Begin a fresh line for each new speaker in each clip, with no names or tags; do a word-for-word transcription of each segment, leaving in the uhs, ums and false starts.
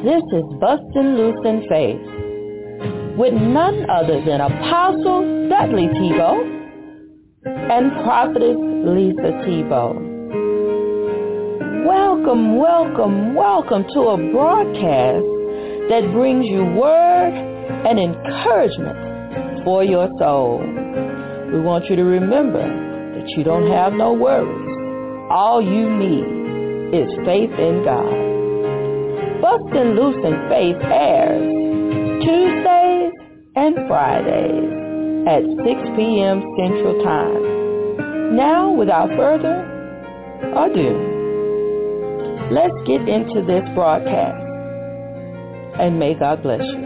This is Bustin' Loose in Faith with none other than Apostle Dudley Tebow and Prophetess Lisa Tebow. Welcome, welcome, welcome to a broadcast that brings you word and encouragement for your soul. We want you to remember that you don't have no worries. All you need is faith in God. Bustin' Loose in Faith airs Tuesdays and Fridays at six p.m. Central Time. Now, without further ado, let's get into this broadcast, and may God bless you.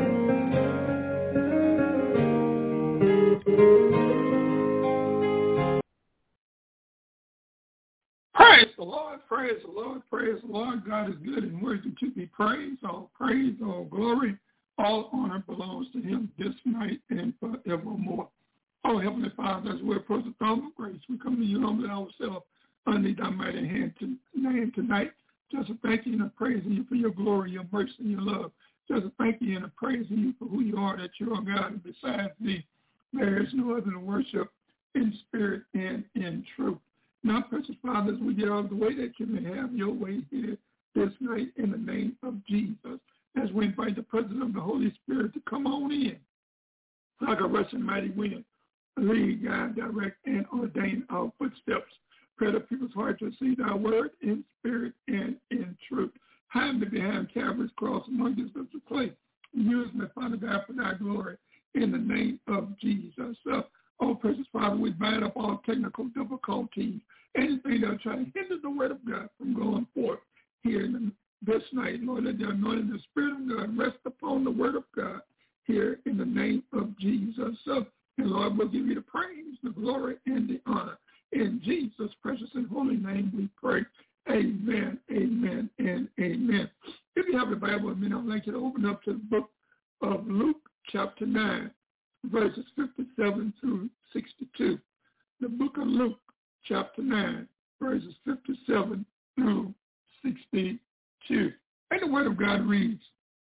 Praise the Lord, praise the Lord, praise the Lord. God is good and worthy to be praised. All praise, all glory, all honor belongs to him this night and forevermore. Oh, Heavenly Father, as we approach the throne of grace, we come to you humbly ourselves under thy mighty hand to name tonight. Just to thank you and praising you for your glory, your mercy, and your love. Just to thank you and praising you for who you are, that you are God, and besides thee, there is no other to worship in spirit and in truth. Now, precious Father, as we get out of the way, that you may have your way here this night in the name of Jesus, as we invite the presence of the Holy Spirit to come on in like a rushing mighty wind, lead, guide, direct, and ordain our footsteps. Pray the people's heart to see thy word in spirit and in truth. Hide me behind Calvary's cross among us of the clay. Use me, Father God, for thy glory in the name of Jesus. Uh, oh, precious Father, we bind up all technical difficulties, anything that will try to hinder the word of God from going forth here in this night. Lord, let the anointing the Spirit of God rest upon the word of God here in the name of Jesus. Uh, and Lord, we'll give you the praise, the glory, and the honor. In Jesus' precious and holy name we pray. Amen, amen, and amen. If you have the Bible with me, I'd like you to open up to the book of Luke chapter nine, verses fifty-seven through sixty-two. The book of Luke chapter nine, verses fifty-seven through sixty-two. And the word of God reads,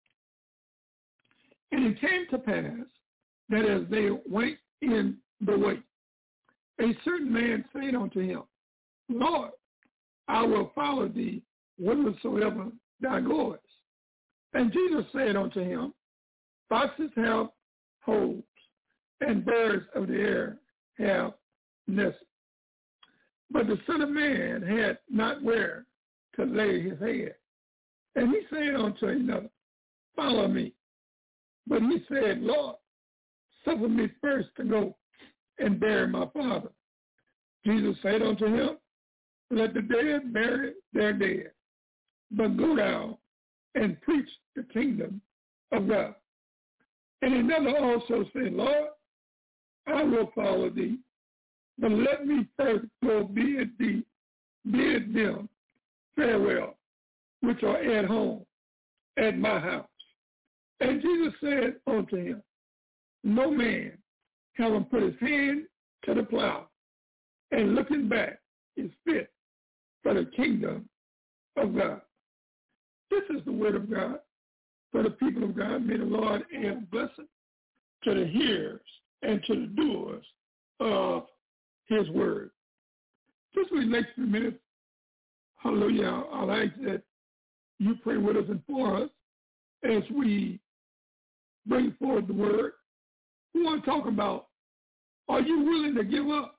"And it came to pass that as they went in the way, a certain man said unto him, Lord, I will follow thee whithersoever thou goest. And Jesus said unto him, Foxes have holes, and birds of the air have nests. But the Son of Man had not where to lay his head. And he said unto another, Follow me. But he said, Lord, suffer me first to go and bury my father. Jesus said unto him, Let the dead bury their dead, but go down and preach the kingdom of God. And another also said, Lord, I will follow thee, but let me first go bid thee, bid them farewell, which are at home at my house. And Jesus said unto him, No man, having put his hand to the plow and looking back, is fit for the kingdom of God." This is the word of God for the people of God. May the Lord add a blessing to the hearers and to the doers of his word. Just for the next few minutes, hallelujah, I'd like that you pray with us and for us as we bring forward the word. We want to talk about, are you willing to give up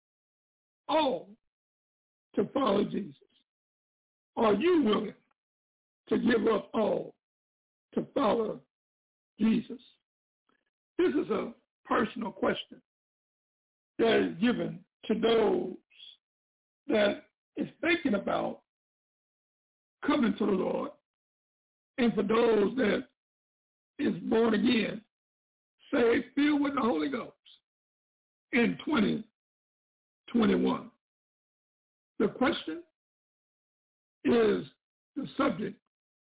all to follow Jesus? Are you willing to give up all to follow Jesus? This is a personal question that is given to those that is thinking about coming to the Lord, and for those that is born again, saved, filled with the Holy Ghost in twenty twenty-one. The question is the subject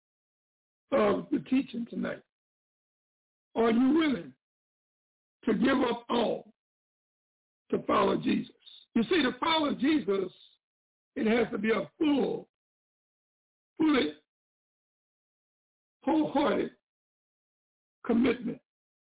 of the teaching tonight. Are you willing to give up all to follow Jesus? You see, to follow Jesus, it has to be a full, fully wholehearted commitment.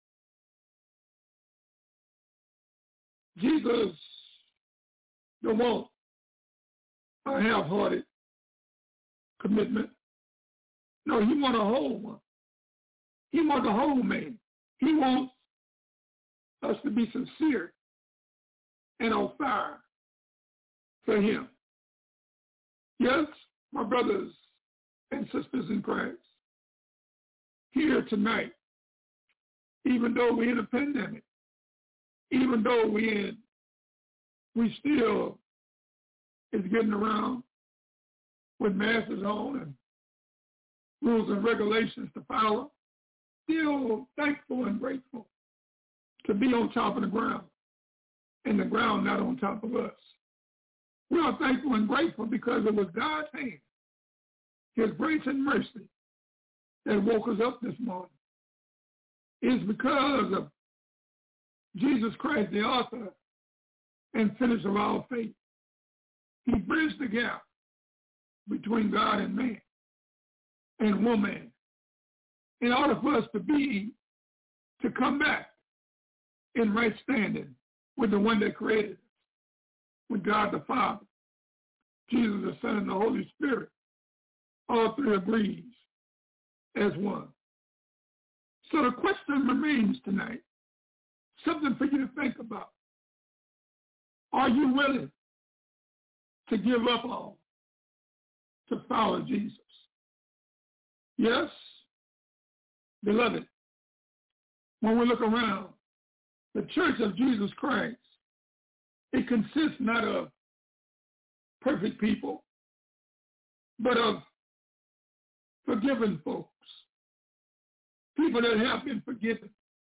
Jesus don't want a half-hearted commitment. No, he wants a whole one. He wants a whole man. He wants us to be sincere and on fire for him. Yes, my brothers and sisters in Christ, here tonight, even though we're in a pandemic, even though we in, we still is getting around with masks on and rules and regulations to follow, still thankful and grateful to be on top of the ground and the ground not on top of us. We are thankful and grateful because it was God's hand, his grace and mercy that woke us up this morning. It's because of Jesus Christ, the author and finisher of our faith. He bridged the gap between God and man and woman in order for us to be, to come back in right standing with the one that created us, with God the Father, Jesus the Son, and the Holy Spirit. All three agrees as one. So the question remains tonight, something for you to think about. Are you willing to give up all to follow Jesus? Yes, beloved, when we look around, the church of Jesus Christ, it consists not of perfect people, but of forgiven folks, people that have been forgiven.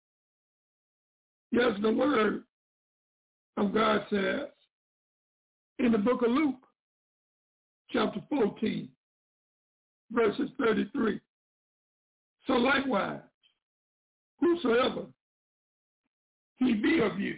Yes, the word of God says in the book of Luke, chapter fourteen, verses thirty-three. So likewise, whosoever he be of you,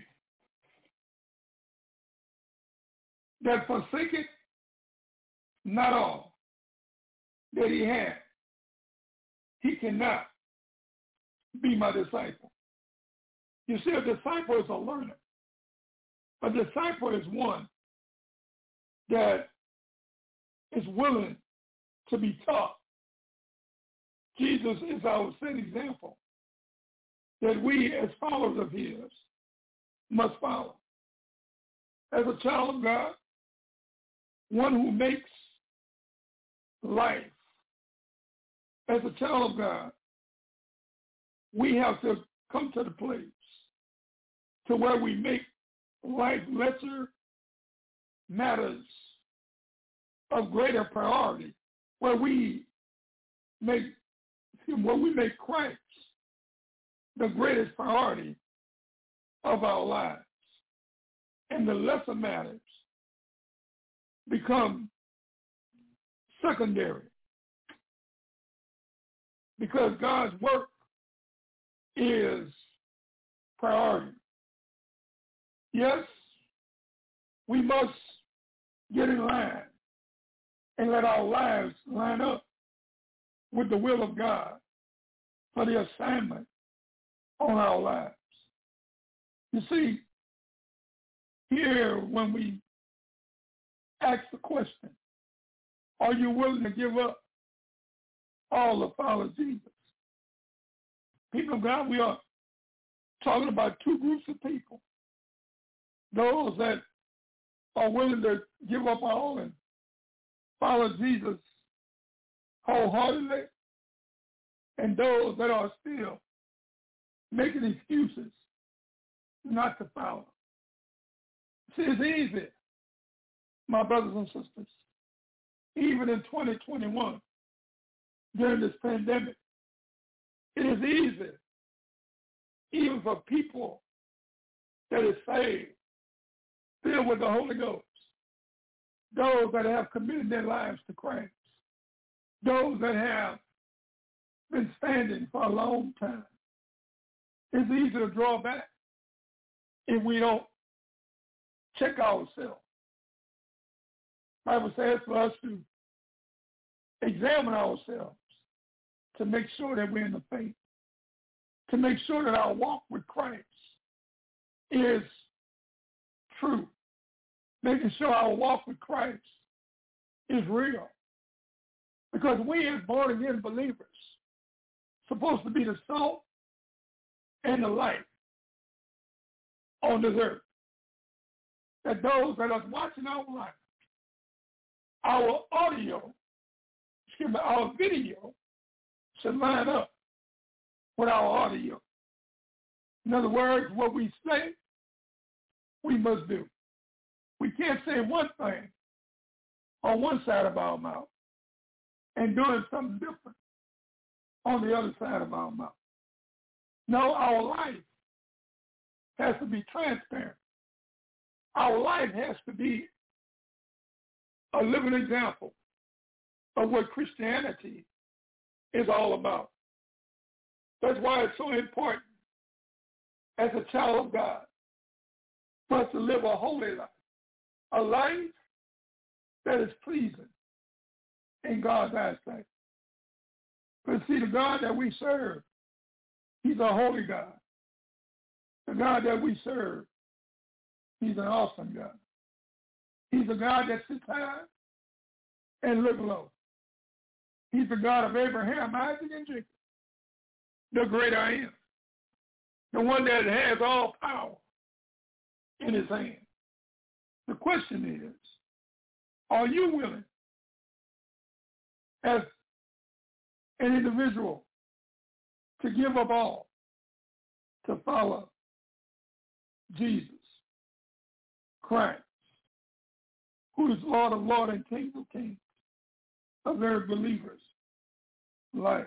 that forsaketh not all that he had, he cannot be my disciple. You see, a disciple is a learner. A disciple is one that is willing to be taught. Jesus is our set example that we as followers of his must follow. As a child of God, one who makes life. As a child of God, we have to come to the place to where we make life lesser matters of greater priority, where we make where we make Christ the greatest priority of our lives, and the lesser matters become secondary, because God's work is priority. Yes, we must get in line and let our lives line up with the will of God for the assignment on our lives. You see, here when we ask the question, are you willing to give up all to follow Jesus? People of God, we are talking about two groups of people. Those that are willing to give up all and follow Jesus wholeheartedly, and those that are still making excuses not to follow. See, it's easy, my brothers and sisters, even in twenty twenty-one, during this pandemic, it is easy, even for people that is saved, filled with the Holy Ghost, those that have committed their lives to Christ, those that have been standing for a long time. It's easy to draw back if we don't check ourselves. The Bible says for us to examine ourselves to make sure that we're in the faith, to make sure that our walk with Christ is true, making sure our walk with Christ is real. Because we as born-again believers supposed to be the salt and the light on this earth. That those that are watching our life, our audio, excuse me, our video should line up with our audio. In other words, what we say, we must do. We can't say one thing on one side of our mouth and doing something different on the other side of our mouth. No, our life has to be transparent. Our life has to be a living example of what Christianity is all about. That's why it's so important as a child of God for us to live a holy life, a life that is pleasing in God's eyesight. But see, the God that we serve, he's a holy God. The God that we serve, he's an awesome God. He's a God that sits high and looks low. He's the God of Abraham, Isaac, and Jacob, the great I am, the one that has all power in his hand. The question is, are you willing as an individual to give up all to follow Jesus Christ, who is Lord of Lords and King of Kings of every believer's life?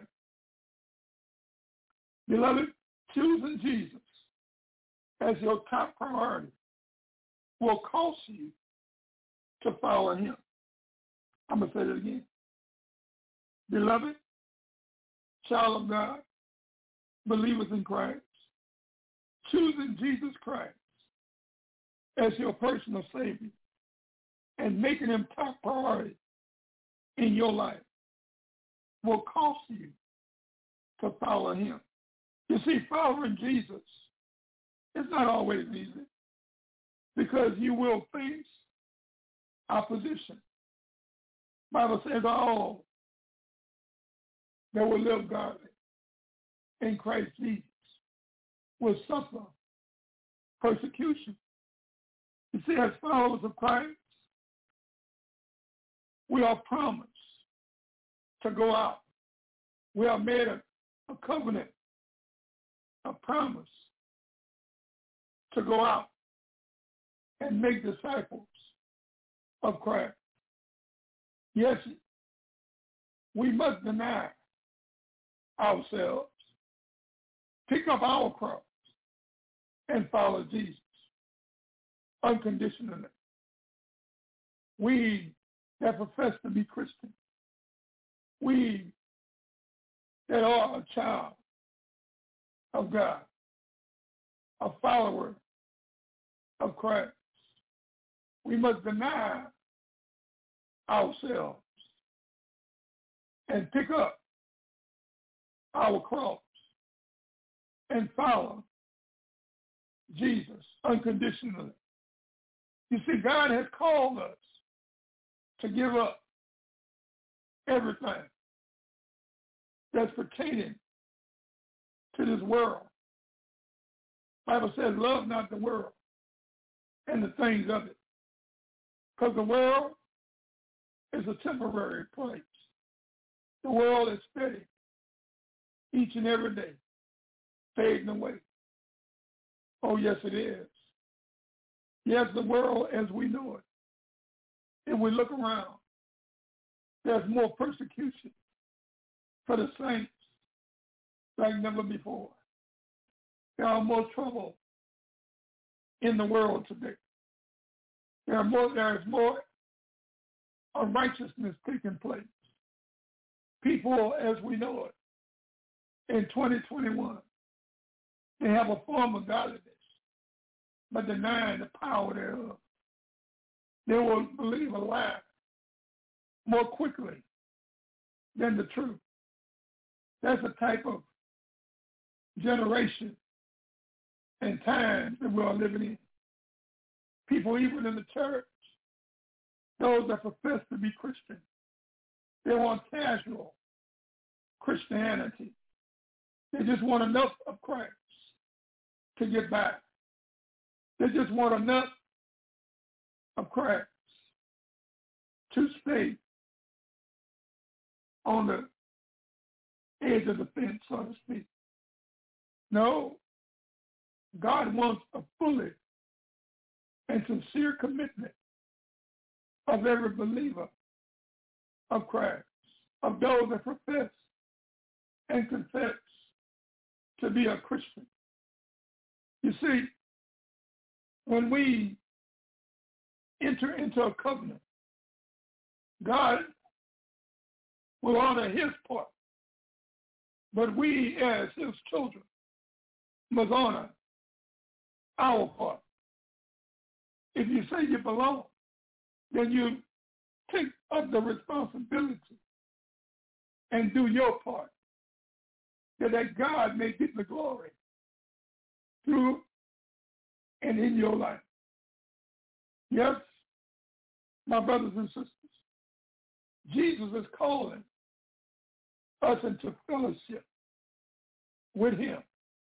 Beloved, choosing Jesus as your top priority will cost you to follow him. I'm going to say that again. Beloved, child of God, believers in Christ, choosing Jesus Christ as your personal Savior and making him top priority in your life will cost you to follow him. You see, following Jesus is not always easy because you will face opposition. The Bible says all that will live godly in Christ Jesus will suffer persecution. You see, as followers of Christ, we are promised to go out. We are made a, a covenant, a promise to go out and make disciples of Christ. Yes, we must deny ourselves, pick up our cross, and follow Jesus unconditionally. We that profess to be Christian, we that are a child of God, a follower of Christ, we must deny ourselves and pick up our cross and follow Jesus unconditionally. You see, God has called us to give up everything that's pertaining to this world. The Bible says, love not the world and the things of it, because the world is a temporary place. The world is steady each and every day, fading away. Oh, yes, it is. Yes, the world as we know it. If we look around, there's more persecution for the saints like never before. There are more trouble in the world today. There are more, there is more unrighteousness taking place. People, as we know it, in twenty twenty-one, they have a form of godliness, but denying the power thereof. They will believe a lie more quickly than the truth. That's a type of generation and times that we are living in. People, even in the church, those that profess to be Christian, they want casual Christianity. They just want enough of Christ to get by. They just want enough of Christ to stay on the edge of the fence, so to speak. No, God wants a fully and sincere commitment of every believer of Christ, of those that profess and confess to be a Christian. You see, when we enter into a covenant, God will honor his part, but we as his children must honor our part. If you say you belong, then you take up the responsibility and do your part, so that God may get the glory through and in your life. Yes, my brothers and sisters, Jesus is calling us into fellowship with him.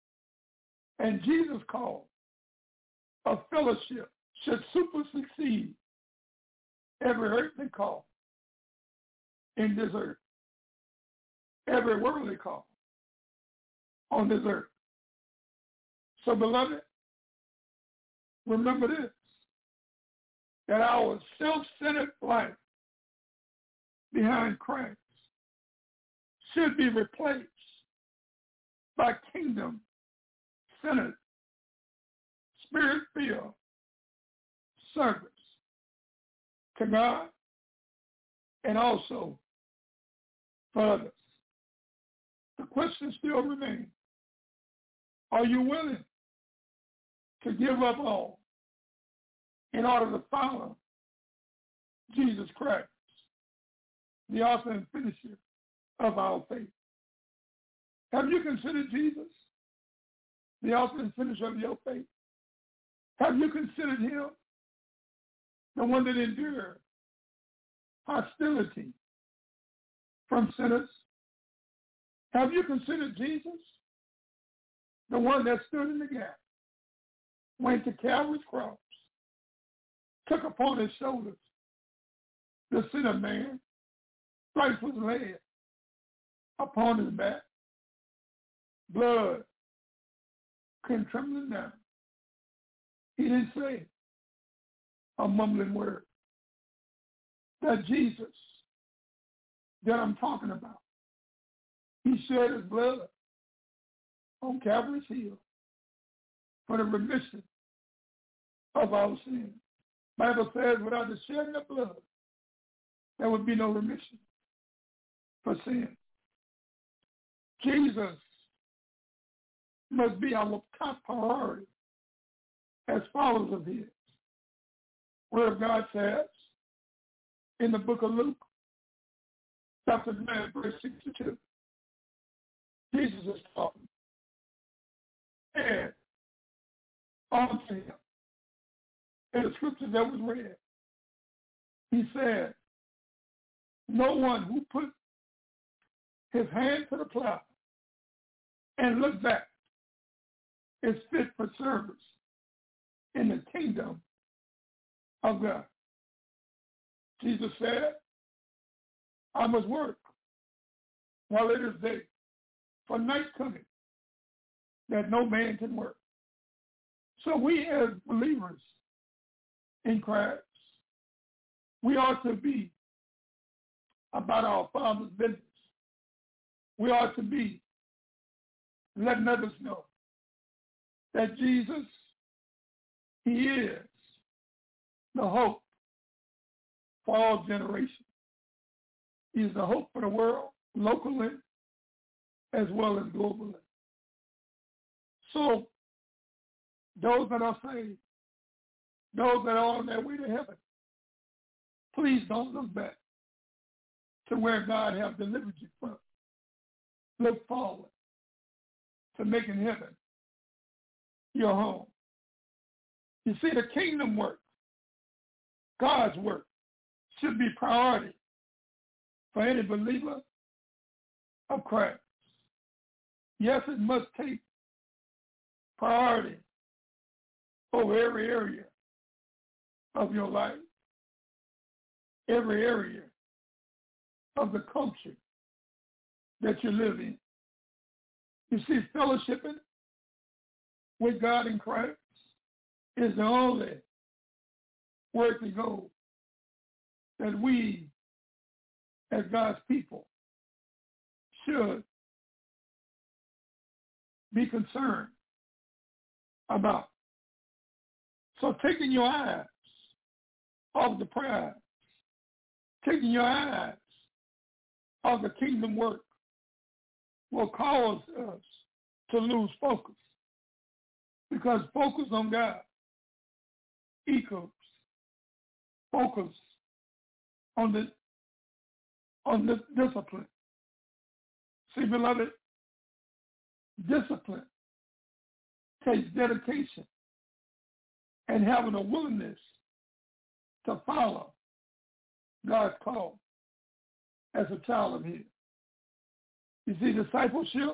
And Jesus called a fellowship should supersede every earthly call in this earth, every worldly call on this earth. So, beloved, remember this, that our self-centered life behind Christ should be replaced by kingdom-centered, spirit-filled service to God and also for others. The question still remains, are you willing to give up all in order to follow Jesus Christ, the author and finisher of our faith? Have you considered Jesus, the author and finisher of your faith? Have you considered him, the one that endured hostility from sinners? Have you considered Jesus, the one that stood in the gap, went to Calvary's cross, took upon his shoulders the sin of man, stripes was laid upon his back, blood came trembling down. He didn't say a mumbling word. That Jesus that I'm talking about, he shed his blood on Calvary's hill for the remission of our sins. The Bible says without the shedding of blood, there would be no remission for sin. Jesus must be our top priority as followers of his. Word of God says in the book of Luke, chapter nine, verse sixty-two, Jesus is talking. And unto him, in the scripture that was read, he said, no one who put his hand to the plow and look back is fit for service in the kingdom of God. Jesus said, I must work while it is day, for night coming, that no man can work. So we as believers in Christ, we ought to be about our Father's business. We ought to be letting others know that Jesus, he is the hope for all generations. He is the hope for the world, locally as well as globally. So those that are saved, those that are on their way to heaven, please don't look back to where God has delivered you from. look forward to making heaven your home. You see, the kingdom work, God's work, should be priority for any believer of Christ. Yes, it must take priority over every area of your life, every area of the culture that you live in. You see, fellowshipping with God in Christ is the only worthy goal that we, as God's people, should be concerned about. So taking your eyes off the prize, taking your eyes off the kingdom work will cause us to lose focus, because focus on God equals focus on the on the discipline. See, beloved, discipline takes dedication and having a willingness to follow God's call as a child of His. You see, discipleship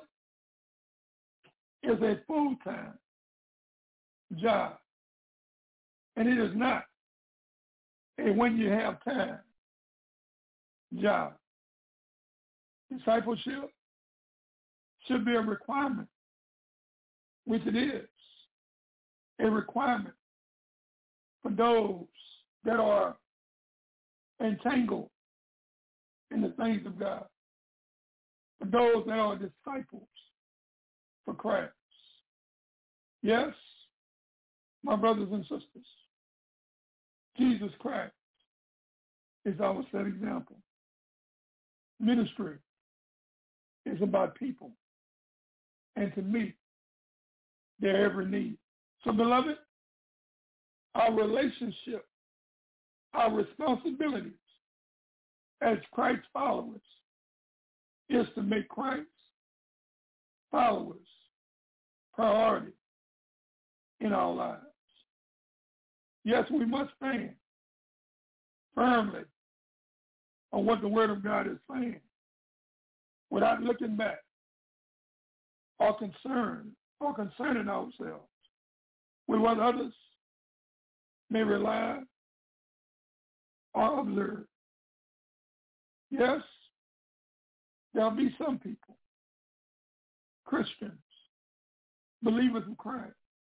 is a full-time job, and it is not a when you have time job. Discipleship should be a requirement, which it is, a requirement for those that are entangled in the things of God, for those that are disciples for Christ. Yes, my brothers and sisters, Jesus Christ is our set example. Ministry is about people and to meet their every need. So, beloved, our relationship, our responsibilities as Christ followers is to make Christ followers priority in our lives. Yes, we must stand firmly on what the Word of God is saying without looking back or concerned or concerning ourselves with what others may rely or observe. Yes, there'll be some people, Christians, believers in Christ,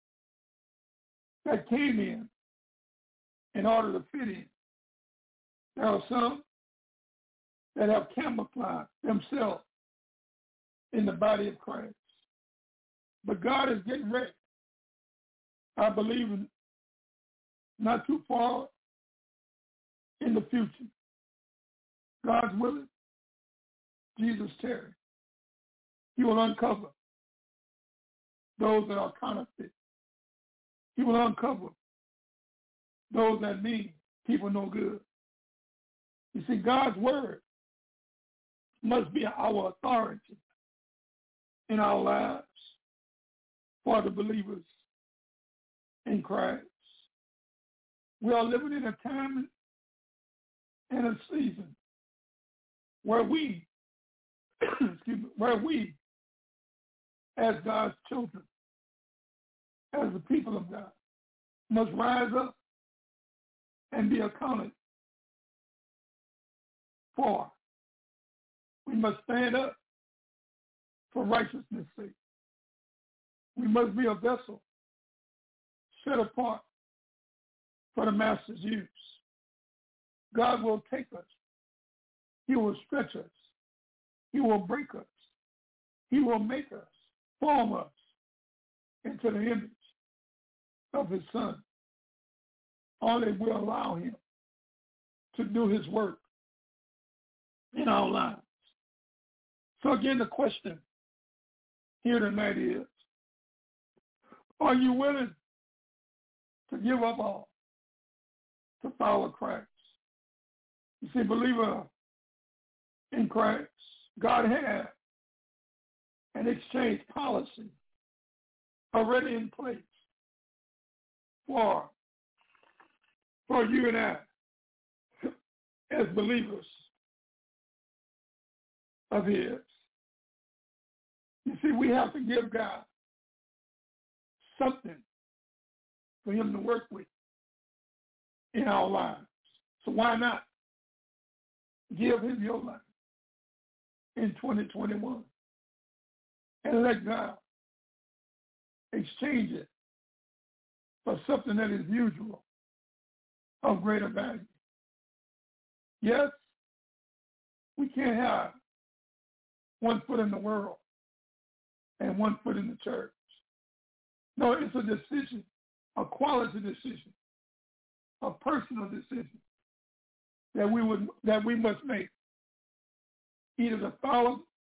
that came in in order to fit in. There are some that have camouflaged themselves in the body of Christ. But God is getting ready, I believe, in not too far in the future. God's willing, Jesus tarry. He will uncover those that are counterfeit. He will uncover those that mean people no good. You see, God's word must be our authority in our lives for the believers in Christ. We are living in a time and a season where we, excuse me, where we, as God's children, as the people of God, must rise up and be accounted for. We must stand up for righteousness' sake. We must be a vessel set apart for the Master's use. God will take us. He will stretch us. He will break us. He will make us, form us into the image of His Son. Only we allow Him to do His work in our lives. So again, the question here tonight is, are you willing to give up all to follow Christ? You see, believer in Christ, God has an exchange policy already in place for, for you and I as believers of his. You see, we have to give God something for him to work with in our lives. So why not give him your life in twenty twenty-one and let God exchange it for something that is usual, of greater value. Yes, we can't have one foot in the world and one foot in the church. No, it's a decision, a quality decision, a personal decision that we would that we must make, either to follow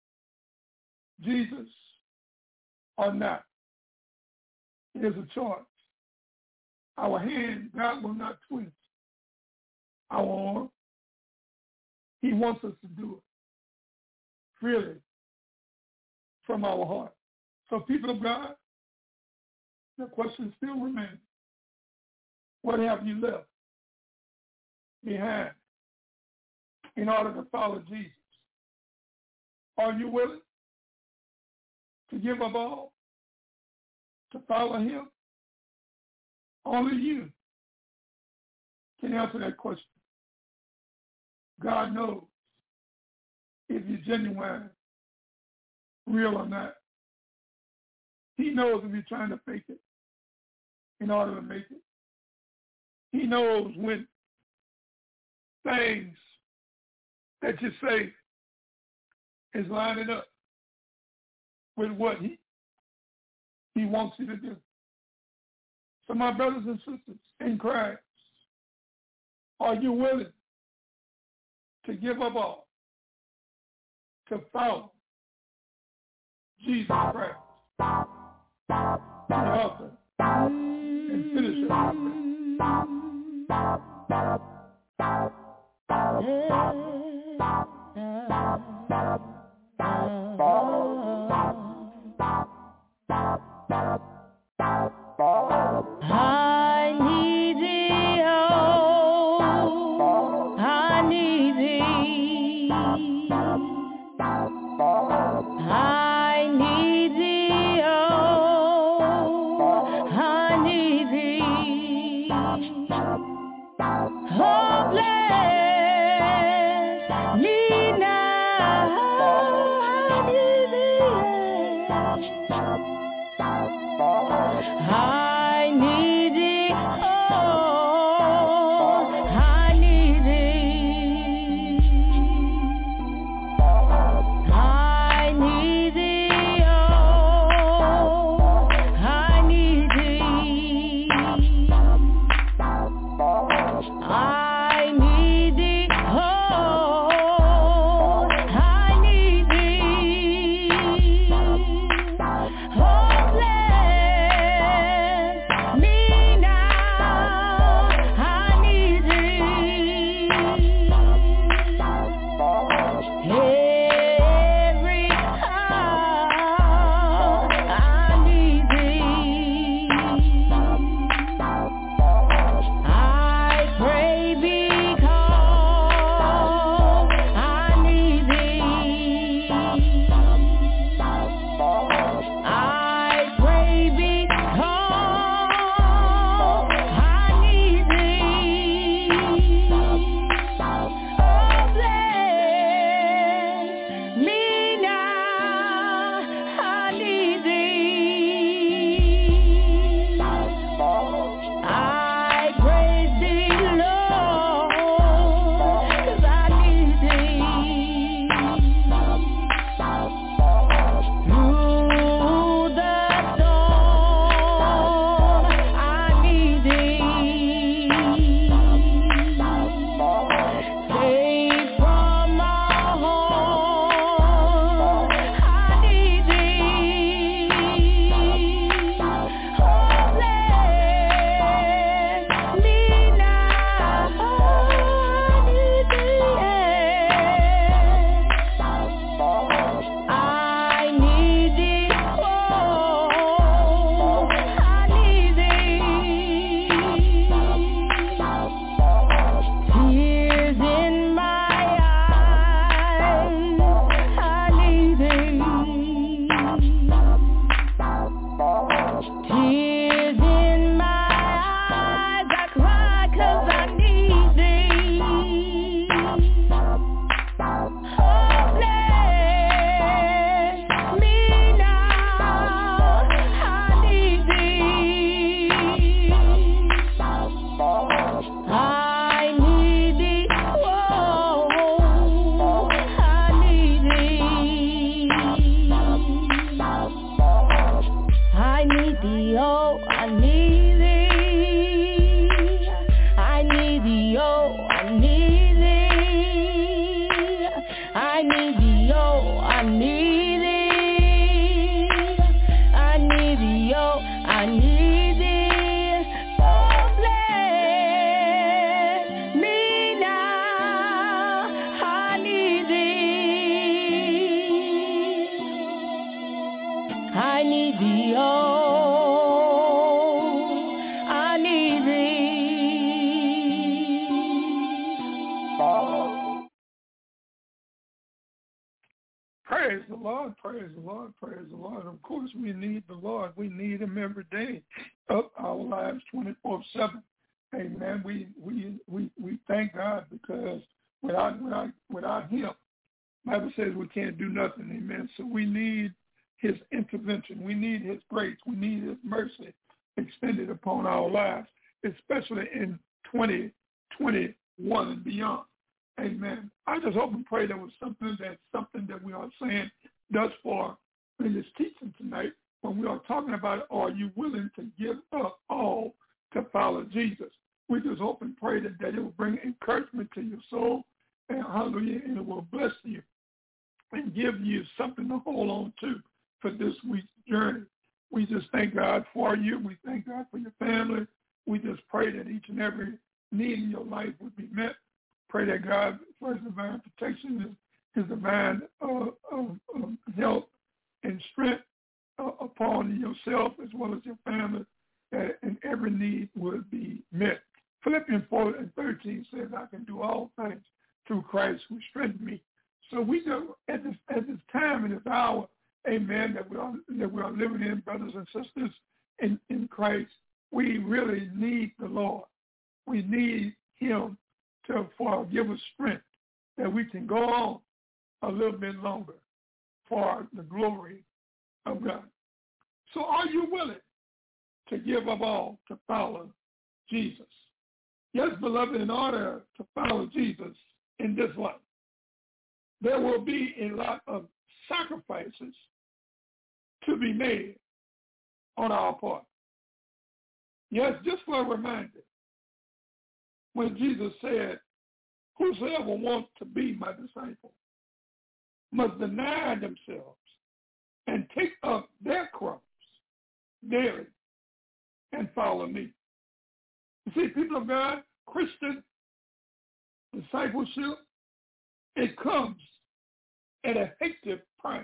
Jesus or not. It is a choice. Our hand, God will not twist. Our arm, he wants us to do it freely from our heart. So people of God, the question still remains, what have you left behind in order to follow Jesus? Are you willing to give up all to follow him? Only you can answer that question. God knows if you're genuine, real or not. He knows if you're trying to fake it in order to make it. He knows when things that you say is lining up with what he, he wants you to do. So my brothers and sisters in Christ, are you willing to give up all to follow Jesus Christ, the author and finisher of
I need thee, oh, I need thee. I need thee, oh, I need thee. Oh, bless me now, I need thee. I need thee, oh, I need thee. I need thee, oh, I need thee. I need thee, oh,
Praise the Lord, praise the Lord, praise the Lord. Of course, we need the Lord. We need him every day of our lives, twenty-four seven. Amen. We we we we thank God because without without without him, the Bible says we can't do nothing. Amen. So we need his intervention. We need his grace. We need his mercy extended upon our lives, especially in twenty twenty-one and beyond. Amen. I just hope and pray there was something that something that we are saying thus far in this teaching tonight when we are talking about, are you willing to give up all to follow Jesus? We just hope and pray that, that it will bring encouragement to your soul, and hallelujah, and it will bless you and give you something to hold on to for this week's journey. We just thank God for you. We thank God for your family. We just pray that each and every need in your life would be met. Pray that God, for his divine protection, his, his divine uh, uh, uh, health and strength uh, upon yourself as well as your family, that and every need would be met. Philippians four and thirteen says, I can do all things through Christ who strengthens me. So we know at this, at this time and this hour, amen, that we are, that we are living in, brothers and sisters, in, in Christ, we really need the Lord. We need him to for give us strength that we can go on a little bit longer for the glory of God. So are you willing to give up all to follow Jesus? Yes, beloved, in order to follow Jesus in this life, there will be a lot of sacrifices to be made on our part. Yes, just for a reminder, when Jesus said, whosoever wants to be my disciple must deny themselves and take up their cross daily and follow me. You see, people of God, Christian discipleship, it comes at a hectic price.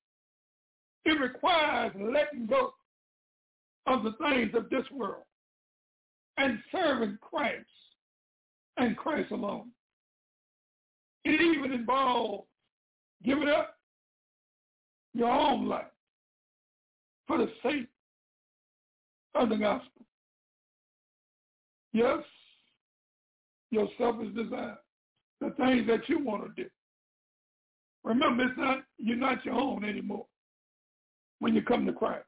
It requires letting go of the things of this world and serving Christ and Christ alone. It even involves giving up your own life for the sake of the gospel. Yes, your selfish desire, the things that you want to do. Remember, it's not you're not your own anymore when you come to Christ.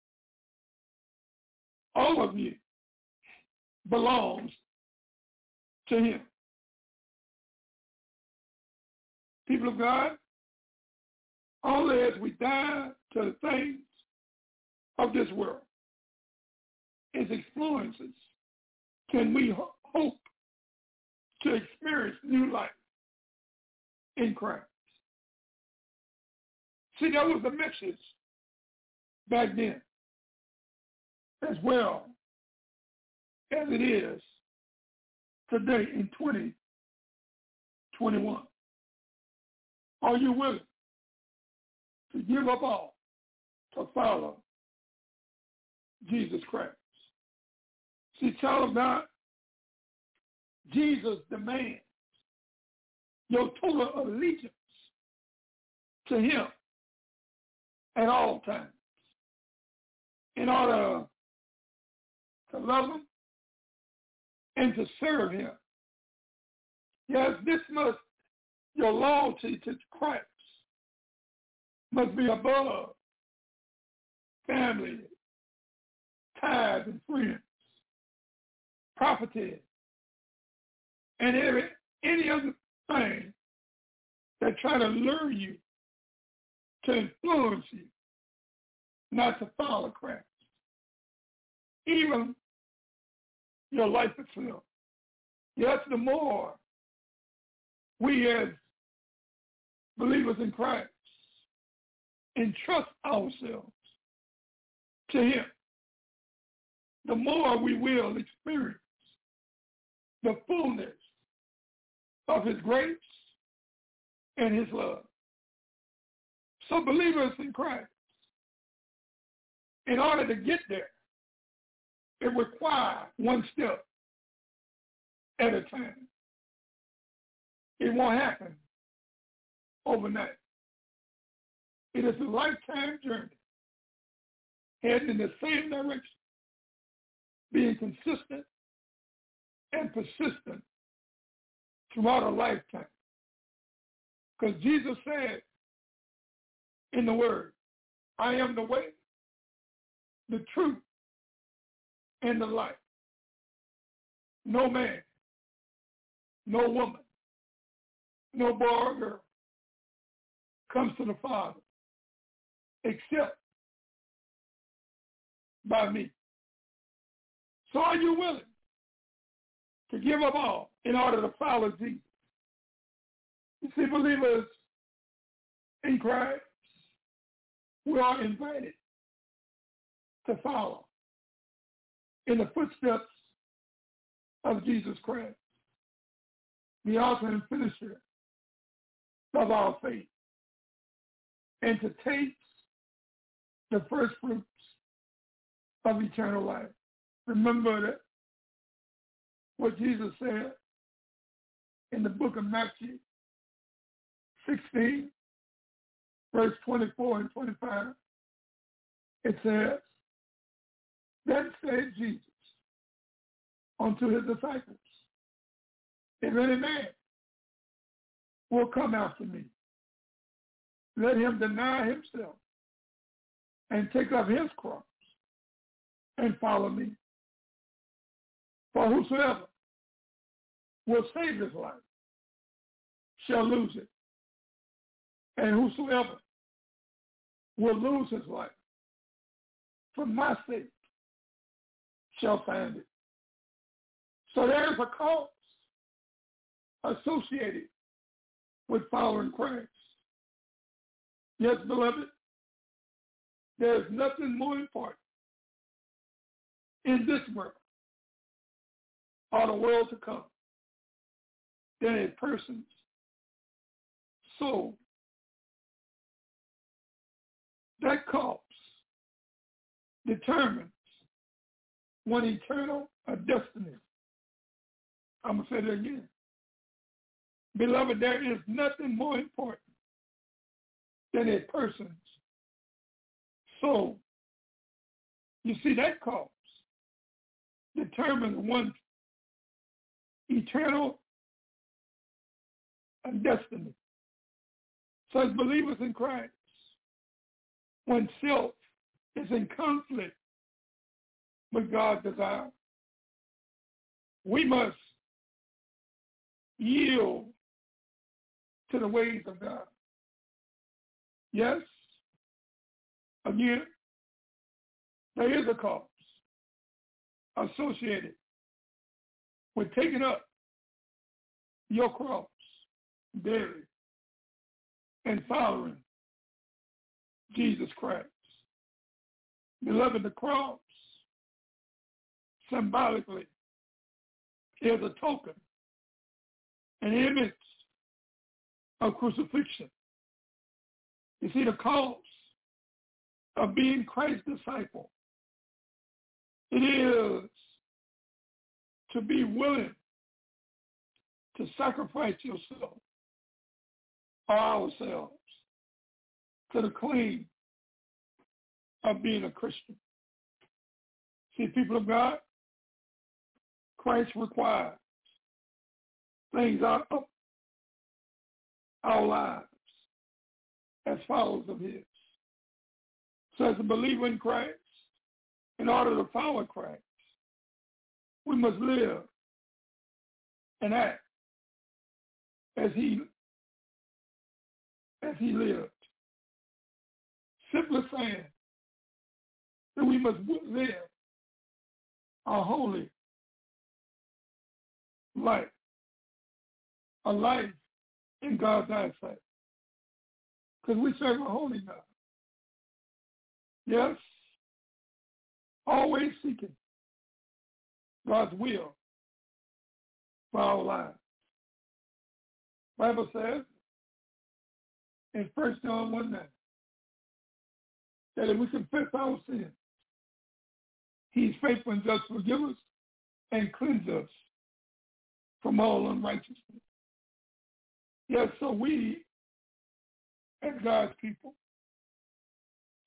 All of you belongs to him. People of God, only as we die to the things of this world, its influences, can we ho- hope to experience new life in Christ. See, that was the message back then as well as it is today in twenty twenty-one. Are you willing to give up all to follow Jesus Christ? See, child of God, Jesus demands your total allegiance to him at all times in order to love him and to serve him. Yes, this must, your loyalty to Christ must be above family, ties and friends, property, and every any other thing that try to lure you to influence you not to follow Christ. Even your life itself. Yes, the more we as believers in Christ entrust ourselves to him, the more we will experience the fullness of his grace and his love. So believers in Christ, in order to get there, it requires one step at a time. It won't happen overnight. It is a lifetime journey, heading in the same direction, being consistent and persistent throughout a lifetime. Because Jesus said in the Word, I am the way, the truth, and the life. No man, no woman, no boy or girl comes to the Father except by me. So are you willing to give up all in order to follow Jesus? You see, believers in Christ, we are invited to follow in the footsteps of Jesus Christ, the author and finisher of our faith, and to taste the first fruits of eternal life. Remember that what Jesus said in the book of Matthew sixteen, verse twenty-four and twenty-five. It says, then said Jesus unto his disciples, if any man will come after me, let him deny himself and take up his cross and follow me. For whosoever will save his life shall lose it, and whosoever will lose his life for my sake shall find it. So there is a cost associated with following Christ. Yes, beloved, there is nothing more important in this world or the world to come than a person's soul. That cost determines one eternal a destiny. I'm going to say that again. Beloved, there is nothing more important than a person's soul. You see, that cost determines one's eternal destiny. So as believers in Christ, when self is in conflict with God's desire, we must yield to the ways of God. Yes, again, there is a cost associated with taking up your cross daily and following Jesus Christ. Beloved, the cross symbolically is a token, an image of crucifixion. You see, the cost of being Christ's disciple, it is to be willing to sacrifice yourself or ourselves to the claim of being a Christian. See, people of God, Christ requires things out of our lives as followers of his. So as a believer in Christ, in order to follow Christ, we must live and act as he as he lived. Simply saying that we must live a holy life, a life in God's eyesight, because we serve a holy God. Yes, always seeking God's will for our lives. The Bible says in First John one nine that if we confess our sins, he's faithful and just to forgive us and cleanse us from all unrighteousness. Yes, so we, as God's people,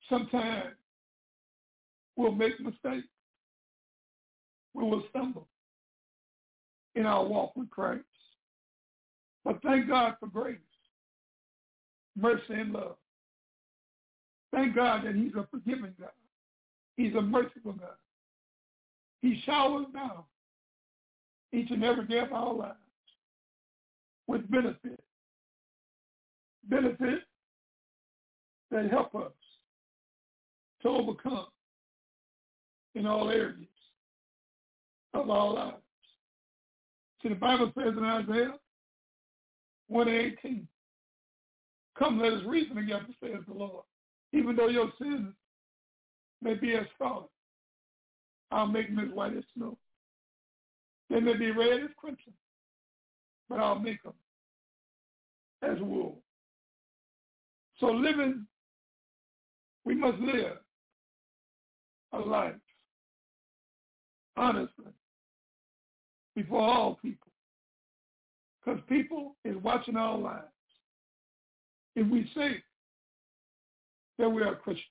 Sometimes we'll make mistakes. We will stumble in our walk with Christ. But thank God for grace, mercy, and love. Thank God that he's a forgiving God. He's a merciful God. He showers down each and every day of our lives with benefits. Benefits that help us to overcome in all areas of our lives. See, the Bible says in Isaiah one eighteen, come, let us reason together, says the Lord. Even though your sins may be as scarlet, I'll make them as white as snow. They may be red as crimson, but I'll make them as wool. So living, we must live a life honestly before all people, because people is watching our lives. If we say that we are Christians,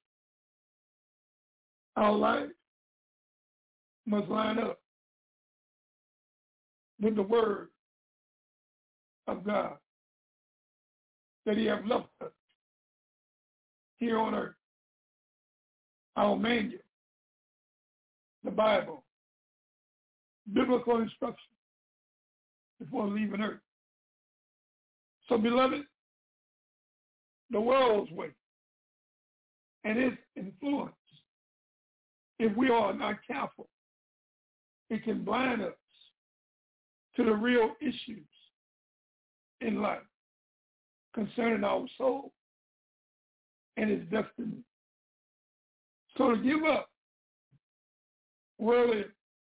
our life must line up with the word of God that he has left us here on earth. Our manual, the Bible, biblical instruction before leaving earth. So, beloved, the world's way and its influence, if we are not careful, it can blind us to the real issues in life concerning our soul and its destiny. So to give up worldly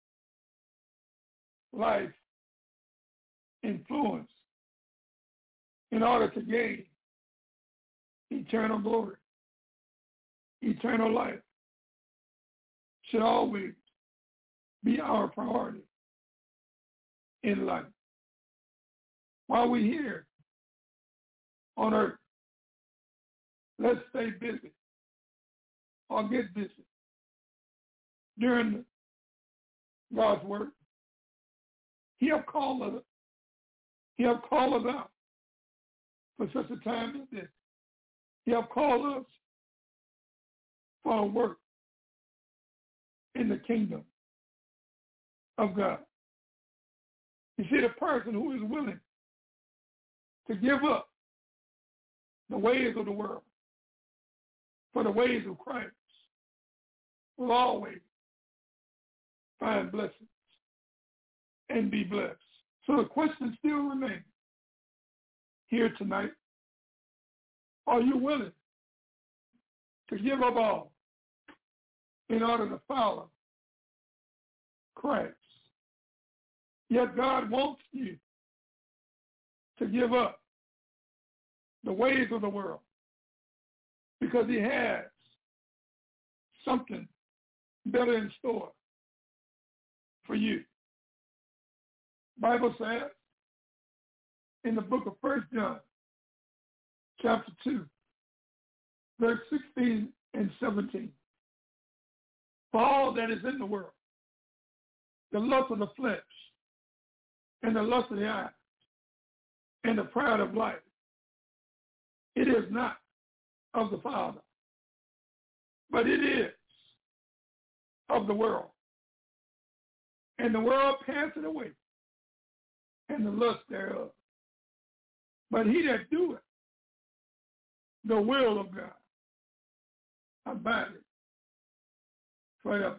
life influence in order to gain eternal glory, eternal life, should always be our priority in life. While we're here on earth, let's stay busy or get busy during God's work. He have called us. He have called us out for such a time as this. He have called us for a work in the kingdom of God. You see, the person who is willing to give up the ways of the world for the ways of Christ will always find blessings and be blessed. So the question still remains here tonight. Are you willing to give up all in order to follow Christ? Yet God wants you to give up the ways of the world because he has something better in store for you. Bible says in the book of First John, chapter two, verse sixteen and seventeen, for all that is in the world, the lust of the flesh and the lust of the eye and the pride of life, it is not of the Father, but it is of the world. And the world passeth away, and the lust thereof. But he that doeth the will of God abideth forever.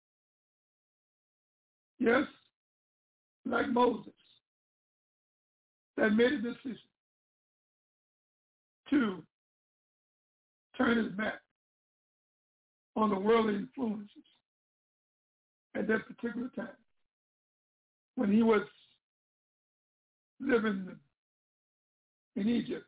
Yes, like Moses, that made a decision to turn his back on the worldly influences at that particular time when he was living in Egypt.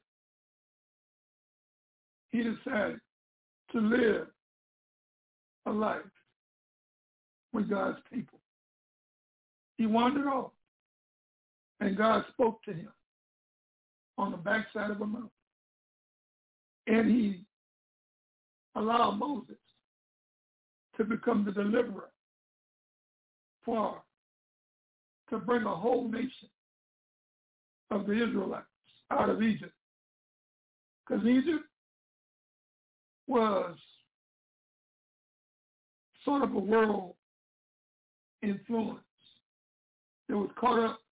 He decided to live a life with God's people. He wandered off, and God spoke to him on the backside of a mountain. And he allowed Moses to become the deliverer for, to bring a whole nation of the Israelites out of Egypt. Because Egypt was sort of a world influence. It was caught up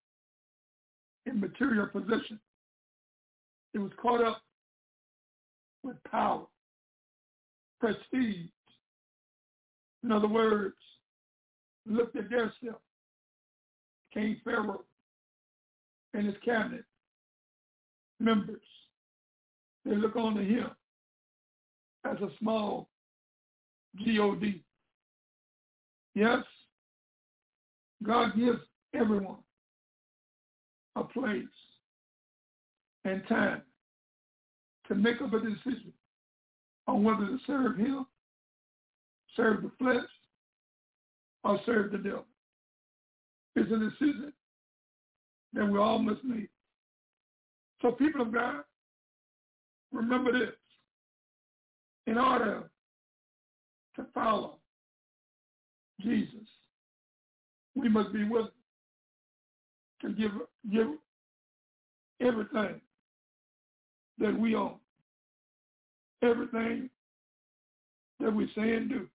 in material possession. It was caught up with power, prestige. In other words, looked at their self. King Pharaoh and his cabinet members. They look on to him as a small G O D. Yes, God gives everyone a place and time to make up a decision on whether to serve him, serve the flesh, or serve the devil. It's a decision that we all must make. So people of God, remember this. In order to follow Jesus, we must be willing to give, give everything that we own, everything that we say and do.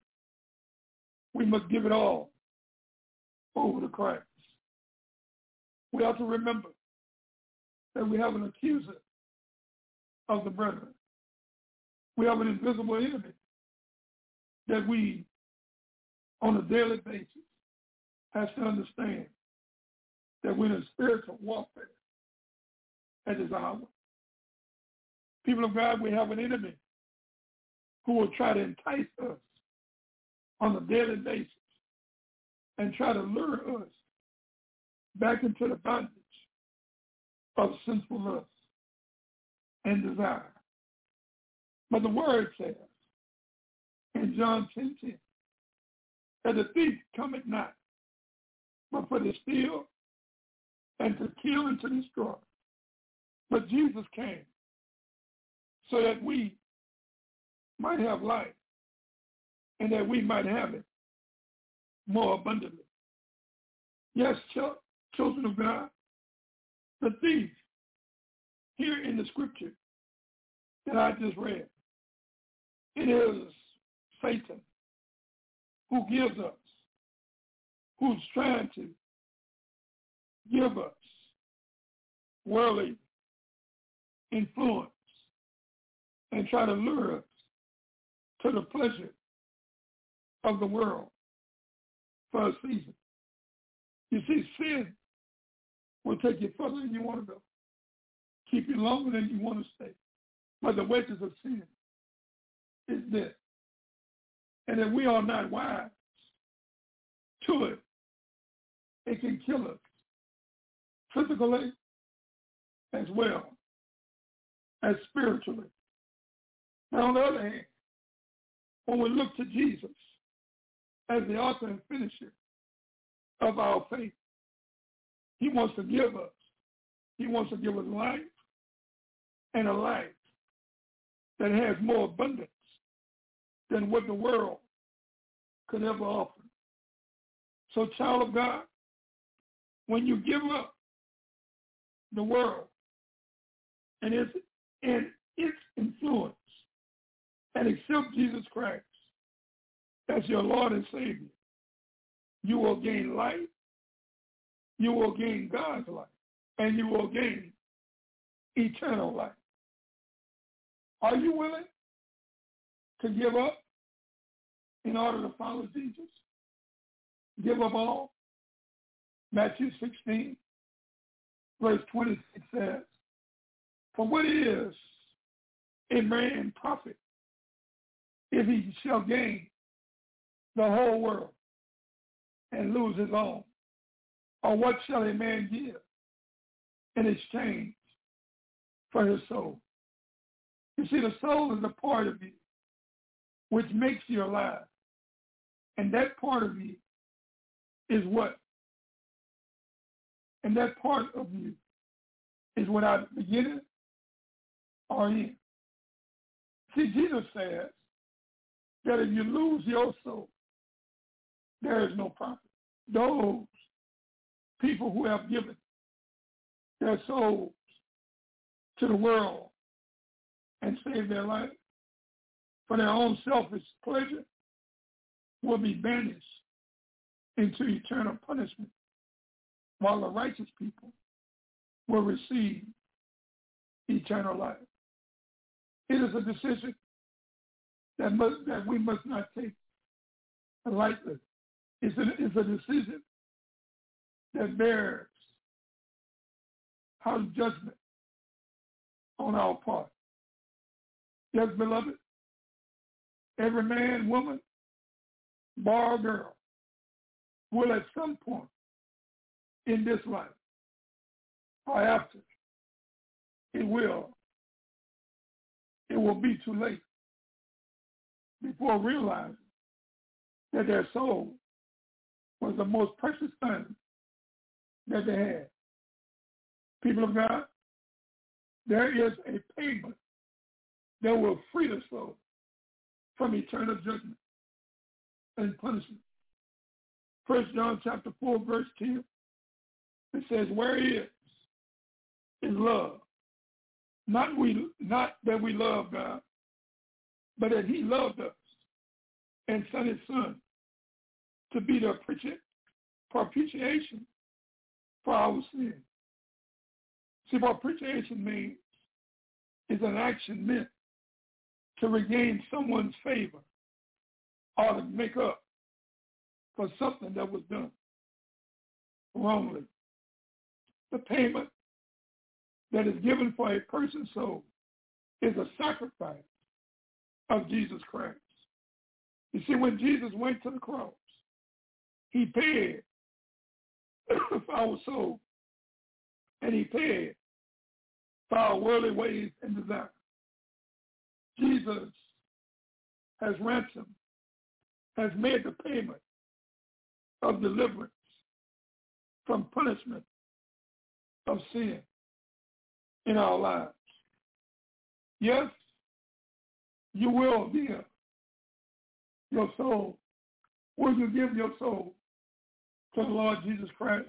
We must give it all over to Christ. We have to remember that we have an accuser of the brethren. We have an invisible enemy that we, on a daily basis, have to understand that we're in spiritual warfare at this hour. People of God, we have an enemy who will try to entice us on a daily basis and try to lure us back into the bondage of sinful lust and desire. But the word says in John ten ten that the thief cometh not, but for to steal and to kill and to destroy. But Jesus came so that we might have life and that we might have it more abundantly. Yes, ch- children of God, the thief here in the scripture that I just read, it is Satan who gives us, who's trying to give us worldly influence and try to lure us to the pleasure of the world for a season. You see, sin will take you further than you want to go, keep you longer than you want to stay. But the wages of sin is death. And if we are not wise to it, it can kill us physically as well as spiritually. Now, on the other hand, when we look to Jesus as the author and finisher of our faith, he wants to give us, he wants to give us life, and a life that has more abundance than what the world could ever offer. So, child of God, when you give up the world and its, and its influence and accept Jesus Christ as your Lord and Savior, you will gain life, you will gain God's life, and you will gain eternal life. Are you willing to give up in order to follow Jesus? Give up all? Matthew sixteen, verse twenty-six says, for what is a man profit if he shall gain the whole world and lose his own? Or what shall a man give in exchange for his soul? You see, the soul is a part of you which makes you alive. And that part of you is what? And that part of you is without beginning or end. See, Jesus says that if you lose your soul, there is no profit. Those people who have given their souls to the world and saved their life for their own selfish pleasure will be banished into eternal punishment, while the righteous people will receive eternal life. It is a decision that must, that we must not take lightly. It's a, it's a decision that bears harsh judgment on our part. Yes, beloved, every man, woman, boy or girl will at some point in this life or after, it will, it will be too late before realizing that their soul was the most precious thing that they had. People of God, there is a payment that will free the soul from eternal judgment and punishment. First John chapter four, verse ten, it says, where is, is love. Not we, not that we love God, but that he loved us and sent his son to be the propitiation for our sin. See, what propitiation means is an action meant to regain someone's favor or to make up for something that was done wrongly. The payment that is given for a person's soul is a sacrifice of Jesus Christ. You see, when Jesus went to the cross, he paid for our soul, and he paid for our worldly ways and desires. Jesus has ransomed, has made the payment of deliverance from punishment of sin in our lives. Yes, you will give your soul. Will you give your soul to the Lord Jesus Christ?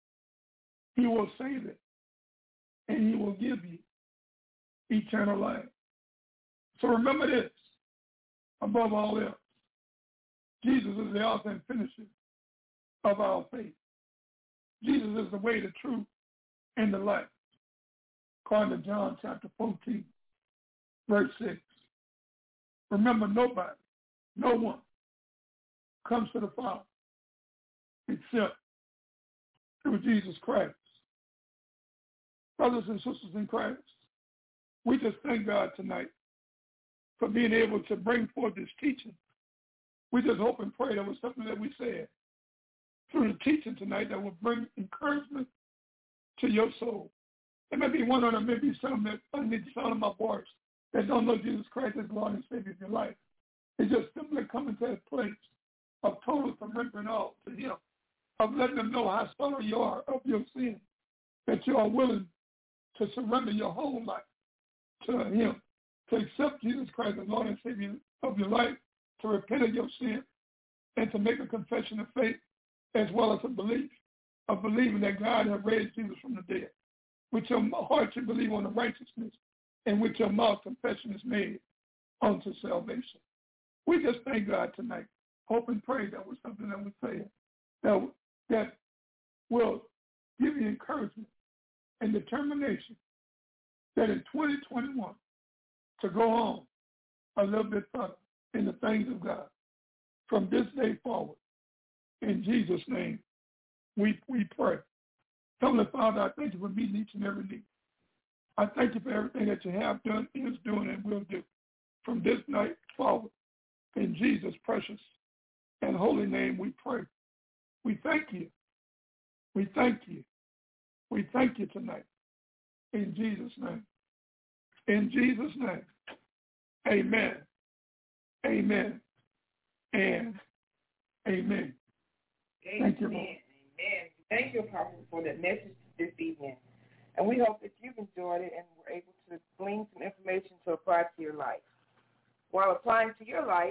He will save it, and he will give you eternal life. So remember this, above all else, Jesus is the author and finisher of our faith. Jesus is the way, the truth, and the life. According to John chapter fourteen, verse six. Remember, nobody, no one comes to the Father except through Jesus Christ. Brothers and sisters in Christ, we just thank God tonight for being able to bring forth this teaching. We just hope and pray that was something that we said through the teaching tonight that will bring encouragement to your soul. There may be one or there may be some that underneath the sound of my voice that don't know Jesus Christ as Lord and Savior of your life. It's just simply coming to a place of total surrendering all to him, of letting them know how sorry you are of your sin, that you are willing to surrender your whole life to him, to accept Jesus Christ as Lord and Savior of your life, to repent of your sin, and to make a confession of faith as well as a belief, of believing that God has raised Jesus from the dead. With your heart you believe on the righteousness, and with your mouth confession is made unto salvation. We just thank God tonight. Hope and pray that was something that we said that, that will give you encouragement and determination that in twenty twenty-one to go on a little bit further in the things of God from this day forward. In Jesus' name, we we pray. Heavenly Father, I thank you for meeting each and every need. I thank you for everything that you have done, is doing, and will do from this night forward. In Jesus' precious and holy name we pray. We thank you. We thank you. We thank you tonight. In Jesus' name. In Jesus' name. Amen. Amen. And amen.
Amen.
Thank you, Lord.
Amen. Thank you, Apostle, for that message this evening. And we hope that you've enjoyed it and were able to glean some information to apply to your life. While applying to your life,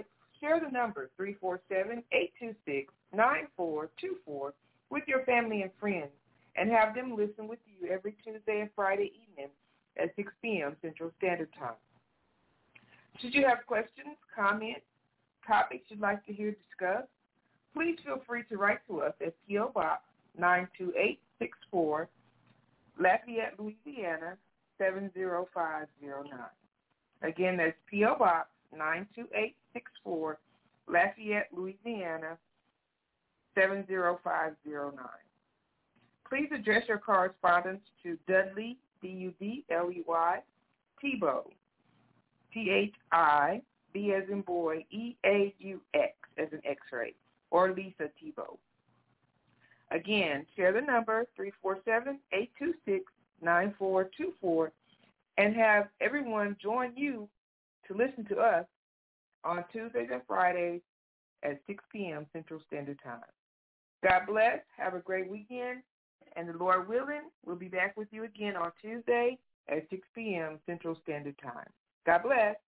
share the number three four seven, eight two six, nine four two four with your family and friends and have them listen with you every Tuesday and Friday evening at six p.m. Central Standard Time. Should you have questions, comments, topics you'd like to hear discussed, please feel free to write to us at P O. Box nine two eight six four, Lafayette, Louisiana seven zero five zero nine. Again, that's P O. Box nine two eight six four, Lafayette, Louisiana seven zero five zero nine. Please address your correspondence to Dudley, D U D L E Y, Thibault, T H I B as in boy, E A U X as in X-ray, or Lisa Thibault. Again, share the number three four seven, eight two six, nine four two four and have everyone join you to listen to us on Tuesdays and Fridays at six p.m. Central Standard Time. God bless. Have a great weekend. And the Lord willing, we'll be back with you again on Tuesday at six p.m. Central Standard Time. God bless.